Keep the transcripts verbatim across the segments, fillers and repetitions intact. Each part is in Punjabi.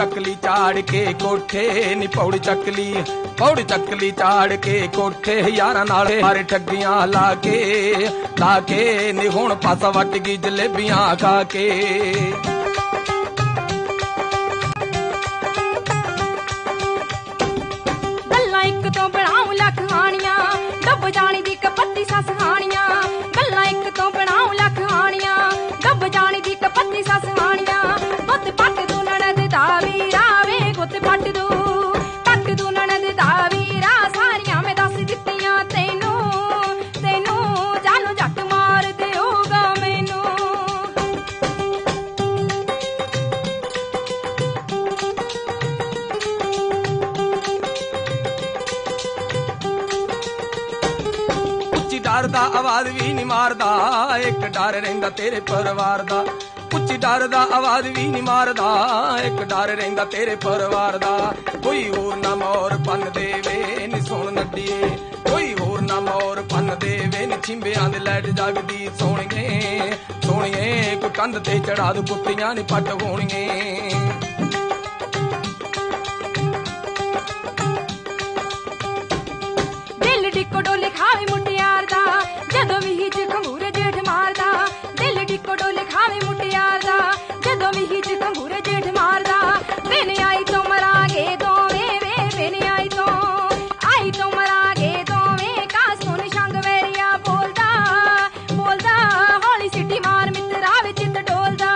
ਚੱਕਲੀ ਚਾੜ ਕੇ ਕੋਠੇ ਨੀ ਪੌੜੀ ਚੱਕਲੀ ਪੌੜੀ ਚੱਕਲੀ ਚਾੜ ਕੇ ਕੋਠੇ ਯਾਰਾਂ ਨਾਲ ਮਾਰੇ ਠੱਗੀਆਂ ਲਾ ਕੇ ਲਾ ਕੇ ਨੀ ਹੁਣ ਪਾਸਾ ਵੱਟ ਗਈ ਜਲੇਬੀਆਂ ਖਾ ਕੇ ਗੱਲਾਂ ਇੱਕ ਤੋਂ ਬਣਾਉ ਲੱਖ ਹਾਣੀਆਂ ਡੱਬ ਜਾਣੀ ਦੀ ਕਪੱਤੀ ਸੱਸ ਹਾਣੀਆਂ ਗੱਲਾਂ ਇੱਕ ਤੋਂ ਬਣਾਉ ਲੱਖ ਹਾਣੀਆਂ ਡੱਬ ਜਾਣੀ ਦੀ ਕਪੱਤੀ ਸੱਸ ਹਾਣੀਆਂ ਗੁੱਤ ਪੱਟ ਦੂ ਨਣਦ ਦਾ ਵੀਰਾ ਵੇ ਗੁੱਤ ਪੱਟ ਦੂ ਪੱਟ ਦੂ ਨਣਦ ਦਾ ਵੀਰਾ ਸਾਰੀਆਂ ਮੈਂ ਦੱਸ ਦਿੱਤੀਆਂ ਤੈਨੂੰ ਤੈਨੂੰ ਜਾਨੂ ਜੱਟ ਮਾਰ ਦਿਓਗਾ ਮੈਨੂੰ ਉੱਚੀ ਡਰ ਦਾ ਆਵਾਜ਼ ਵੀ ਨੀ ਮਾਰਦਾ ਇੱਕ ਡਰ ਰਹਿੰਦਾ ਤੇਰੇ ਪਰਿਵਾਰ ਦਾ ਉੱਚੀ ਡਰ ਦਾ ਆਵਾਜ਼ ਵੀ ਨੀ ਮਾਰਦਾ ਇੱਕ ਡਰ ਰਹਿੰਦਾ ਤੇਰੇ ਪਰਿਵਾਰ ਦਾ ਕੋਈ ਹੋਰ ਨਾ ਮੋਰ ਪੰਨ ਦੇਵੇ ਨੀ ਸੁਣ ਨੱਡੀਏ ਕੋਈ ਹੋਰ ਨਾ ਮੋਰ ਪੰਨ ਦੇਵੇ ਨੀ ਛਿੰਬਿਆਂ ਦੇ ਲੈਟ ਜਗਦੀ ਸੋਹਣੀਏ ਸੋਹਣੀਏ ਕੋਈ ਕੰਧ ਤੇ ਚੜਾ ਦੂ ਕੁੱਤੀਆਂ ਨੀ ਪੱਟ ਹੋਣੀਏ ਦਿਲ ਡਿੱਕੋ ਡੋਲੇ ਖਾਵੇ ਮੁਟਿਆਰ ਦਾ ਜਦੋਂ ਵੀ ਹੀ ਚ ਖੰਗੂਰੇ ਜੇਠ ਮਾਰਦਾ ਦਿਲ ਡਿੱਕੋ ਡੋਲੇ ਖਾਵੇ ਮੁਟਿਆਰ ਦਾ ਜਦੋਂ ਵੀ ਹੀ ਚ ਖੰਗੂਰੇ ਜੇਠ ਮਾਰਦਾ ਬਿਨ ਆਈ ਤੋਂ ਮਰਾਂਗੇ ਦੋਵੇਂ ਵੇ ਬਿਨ ਆਈ ਤੋਂ ਆਈ ਤੋਂ ਮਰਾਂਗੇ ਦੋਵੇਂ ਕਾ ਸੁਣ ਸ਼ੰਗ ਵੇਰੀਆ ਬੋਲਦਾ ਬੋਲਦਾ ਹੌਲੀ ਸਿੱਟੀ ਮਾਰ ਮਿੱਤਰਾ ਵਿੱਚ ਚਿੱਤ ਡੋਲਦਾ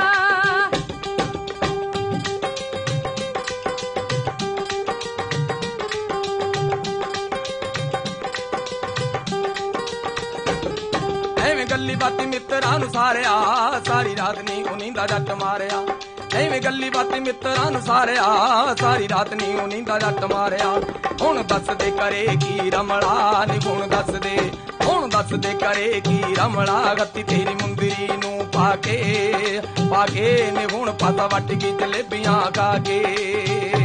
ਐਵੇਂ ਗੱਲੀ ਬਾਤੀ ਮਿੱਤਰਾਂ ਨੂੰ ਸਾਰਿਆ ਸਾਰੀ ਰਾਤ ਨੀ ਉਹ ਨੀਂਦਾ ਜੱਟ ਮਾਰਿਆ ਐਵੇਂ ਗੱਲੀ ਬਾਤੀ ਮਿੱਤਰਾਂ ਨੂੰ ਸਾਰਿਆ ਸਾਰੀ ਰਾਤ ਨੀ ਉਹ ਨੀਂਦਾ ਜੱਟ ਮਾਰਿਆ ਹੁਣ ਦੱਸ ਦੇ ਕਰੇ ਕੀ ਰਮਲਾ ਨੀ ਹੁਣ ਦੱਸ ਦੇ ਹੁਣ ਦੱਸ ਦੇ ਕਰੇ ਕੀ ਰਮਲਾ ਗੱਤੀ ਤੇਰੀ ਮੁੰਦਰੀ ਨੂੰ ਪਾ ਕੇ ਪਾ ਕੇ ਨੀ ਹੁਣ ਪਾਸਾ ਵੱਟ ਗਈ ਜਲੇਬੀਆਂ ਖਾ ਕੇ